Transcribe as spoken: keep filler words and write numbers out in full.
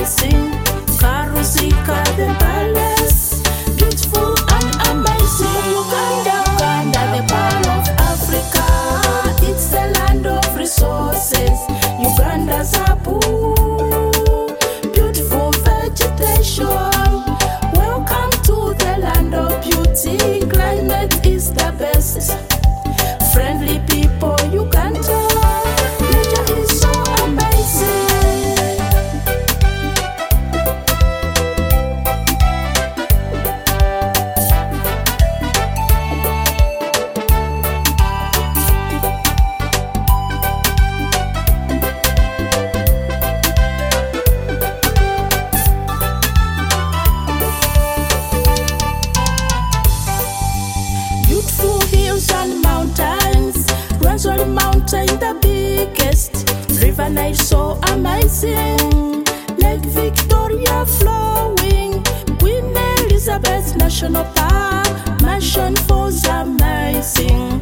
amazing. Karusika the palace, beautiful and amazing. Uganda, Uganda, the pearl of Africa. It's the land of resources. Uganda's Apu, beautiful vegetation. Welcome to the land of beauty. Climate is the best. Friendly people, Uganda. Nature is so amazing. Beautiful hills and mountains. Rwenzori Mountain, the biggest. River Nile, so amazing. Lake Victoria flowing. Queen Elizabeth National Park. Mansion Falls, amazing.